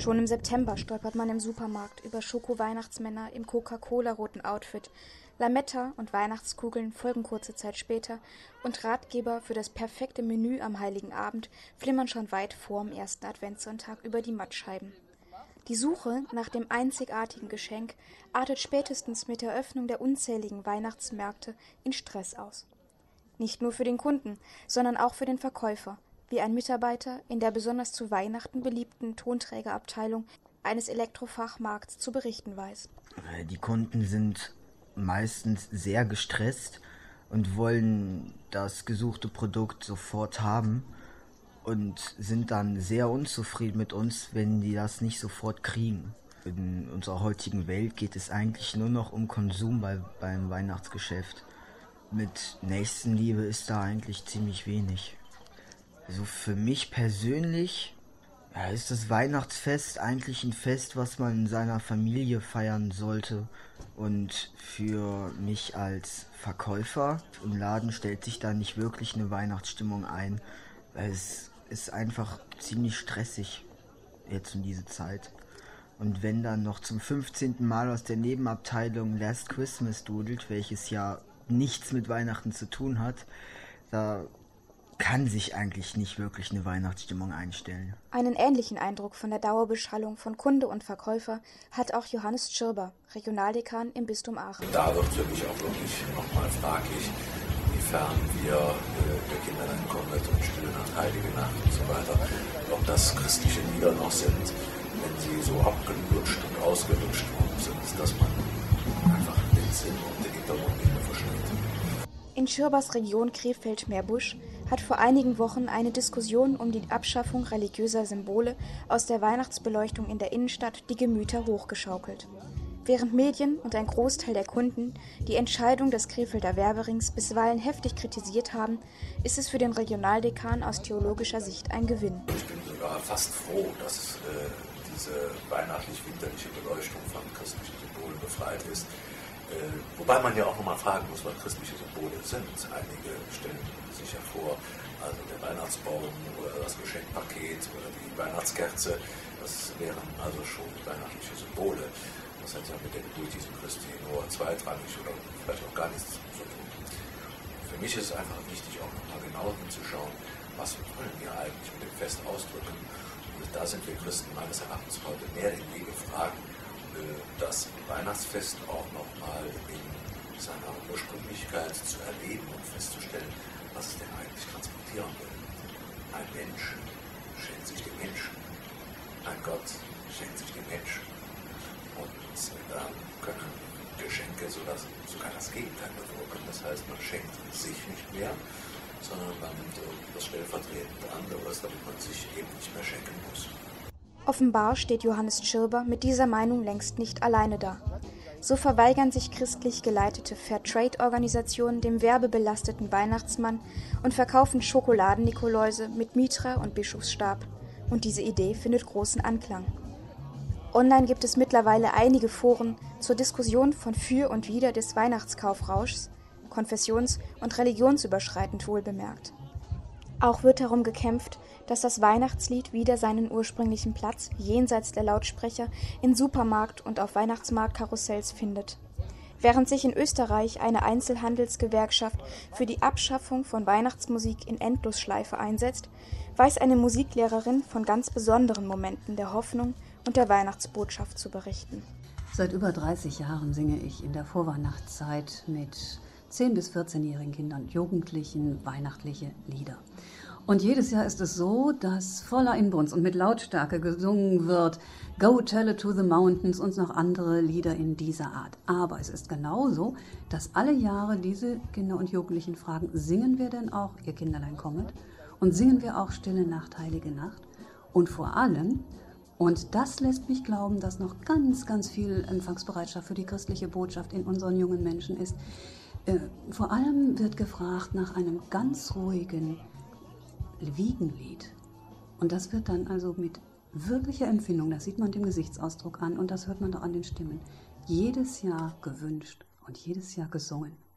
Schon im September stolpert man im Supermarkt über Schoko-Weihnachtsmänner im Coca-Cola-roten Outfit. Lametta und Weihnachtskugeln folgen kurze Zeit später und Ratgeber für das perfekte Menü am Heiligen Abend flimmern schon weit vorm ersten Adventssonntag über die Mattscheiben. Die Suche nach dem einzigartigen Geschenk artet spätestens mit der Öffnung der unzähligen Weihnachtsmärkte in Stress aus. Nicht nur für den Kunden, sondern auch für den Verkäufer, wie ein Mitarbeiter in der besonders zu Weihnachten beliebten Tonträgerabteilung eines Elektrofachmarkts zu berichten weiß. Die Kunden sind meistens sehr gestresst und wollen das gesuchte Produkt sofort haben und sind dann sehr unzufrieden mit uns, wenn die das nicht sofort kriegen. In unserer heutigen Welt geht es eigentlich nur noch um Konsum beim Weihnachtsgeschäft. Mit Nächstenliebe ist da eigentlich ziemlich wenig. Also für mich persönlich ist das Weihnachtsfest eigentlich ein Fest, was man in seiner Familie feiern sollte. Und für mich als Verkäufer im Laden stellt sich da nicht wirklich eine Weihnachtsstimmung ein. Weil es ist einfach ziemlich stressig jetzt um diese Zeit. Und wenn dann noch zum 15. Mal aus der Nebenabteilung Last Christmas dudelt, welches ja nichts mit Weihnachten zu tun hat, da kann sich eigentlich nicht wirklich eine Weihnachtsstimmung einstellen. Einen ähnlichen Eindruck von der Dauerbeschallung von Kunde und Verkäufer hat auch Johannes Tschirber, Regionaldekan im Bistum Aachen. Da wird für mich auch wirklich nochmal fraglich, inwiefern wir der Kinderlein kommen und Stille Nacht, Heilige Nacht und so weiter, ob das christliche Lieder noch sind, wenn sie so abgelutscht und ausgelutscht worden sind, dass man einfach den Sinn und den Hintergrund nicht mehr versteht. In Tschirbers Region Krefeld-Meerbusch hat vor einigen Wochen eine Diskussion um die Abschaffung religiöser Symbole aus der Weihnachtsbeleuchtung in der Innenstadt die Gemüter hochgeschaukelt. Während Medien und ein Großteil der Kunden die Entscheidung des Krefelder Werberings bisweilen heftig kritisiert haben, ist es für den Regionaldekan aus theologischer Sicht ein Gewinn. Ich bin sogar fast froh, dass diese weihnachtlich-winterliche Beleuchtung von christlichen Symbolen befreit ist. Wobei man ja auch nochmal fragen muss, was christliche Symbole sind. Einige stellen sich ja vor, also der Weihnachtsbaum oder das Geschenkpaket oder die Weihnachtskerze, das wären also schon weihnachtliche Symbole. Das hat ja mit der Geburt Jesu Christi nur zweitrangig oder vielleicht auch gar nichts zu tun. Für mich ist es einfach wichtig, auch nochmal genau hinzuschauen, was wollen wir eigentlich mit dem Fest ausdrücken. Und da sind wir Christen meines Erachtens heute mehr denn je gefragt, das Weihnachtsfest auch nochmal in seiner Ursprünglichkeit zu erleben und festzustellen, was es denn eigentlich transportieren will. Ein Mensch schenkt sich dem Menschen, ein Gott schenkt sich dem Menschen. Und dann können Geschenke sogar das Gegenteil bewirken. Das heißt, man schenkt sich nicht mehr, sondern man nimmt das stellvertretend anderes, damit man sich eben nicht mehr schenken muss. Offenbar steht Johannes Tschirber mit dieser Meinung längst nicht alleine da. So verweigern sich christlich geleitete Fairtrade-Organisationen dem werbebelasteten Weihnachtsmann und verkaufen Schokoladen-Nikoläuse mit Mitra und Bischofsstab. Und diese Idee findet großen Anklang. Online gibt es mittlerweile einige Foren zur Diskussion von für und wider des Weihnachtskaufrauschs, konfessions- und religionsüberschreitend wohlbemerkt. Auch wird darum gekämpft, dass das Weihnachtslied wieder seinen ursprünglichen Platz jenseits der Lautsprecher in Supermarkt- und auf Weihnachtsmarktkarussells findet. Während sich in Österreich eine Einzelhandelsgewerkschaft für die Abschaffung von Weihnachtsmusik in Endlosschleife einsetzt, weiß eine Musiklehrerin von ganz besonderen Momenten der Hoffnung und der Weihnachtsbotschaft zu berichten. Seit über 30 Jahren singe ich in der Vorweihnachtszeit mit 10- bis 14-jährigen Kindern und Jugendlichen weihnachtliche Lieder. Und jedes Jahr ist es so, dass voller Inbrunst und mit Lautstärke gesungen wird, Go Tell It to the Mountains und noch andere Lieder in dieser Art. Aber es ist genauso, dass alle Jahre diese Kinder und Jugendlichen fragen, singen wir denn auch, ihr Kinderlein kommet? Und singen wir auch Stille Nacht, Heilige Nacht? Und vor allem, und das lässt mich glauben, dass noch ganz, ganz viel Empfangsbereitschaft für die christliche Botschaft in unseren jungen Menschen ist, vor allem wird gefragt nach einem ganz ruhigen Wiegenlied. Und das wird dann also mit wirklicher Empfindung, das sieht man dem Gesichtsausdruck an und das hört man doch an den Stimmen, jedes Jahr gewünscht und jedes Jahr gesungen.